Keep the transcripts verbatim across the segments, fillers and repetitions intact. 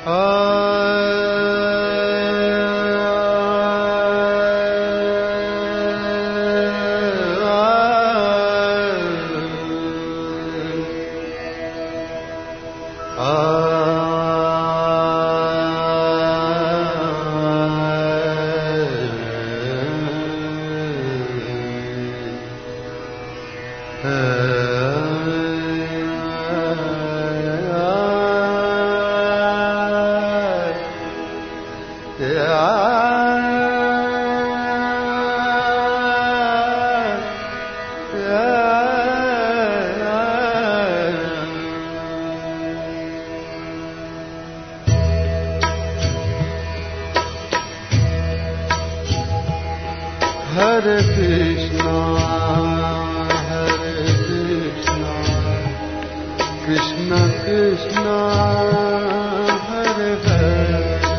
Hare Krishna, Hare Krishna, Krishna Krishna, Hare Hare,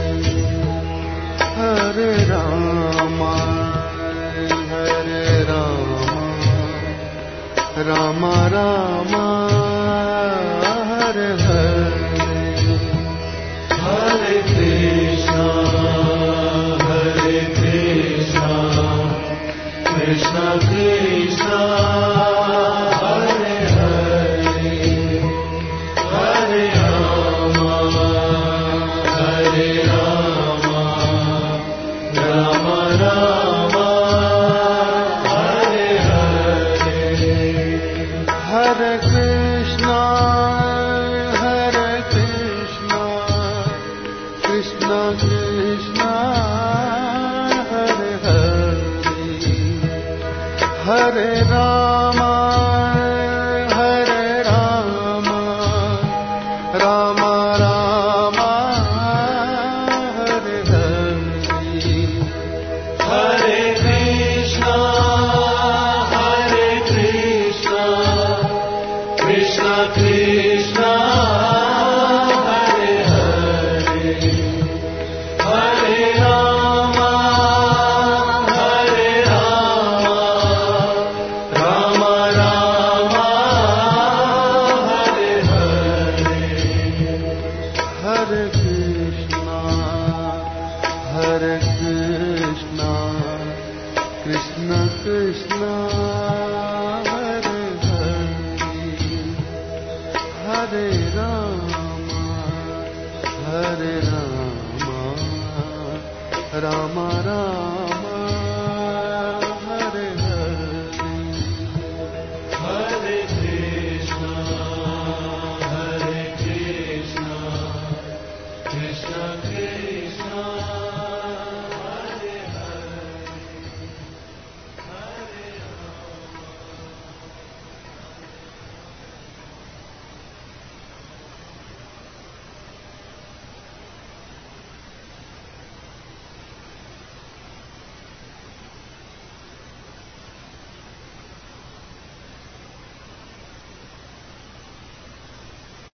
Hare Rama, Hare Rama, Rama Rama, Hare Hare, Hare Krishna, Hare Krishna, Krishna Krishna, Hare Hare, Hare Rama, Hare Rama, Rama Rama, Hare Hare, Hare Krishna, Hare Krishna, Krishna Krishna, Hare Hare, Hare Rama, Hare Rama, Rama Rama, Hare Hare, Hare Krishna, Hare Krishna, Krishna Krishna, Hare Hare, Hare Rama, Hare Rama, Rama Rama, Hare Hare, Hare Krishna, Hare Krishna, Krishna Krishna, Hare Hare, Hare Rama, Hare Rama, Rama Rama, Hare Hare, Hare Krishna, Hare Krishna, Krishna Krishna,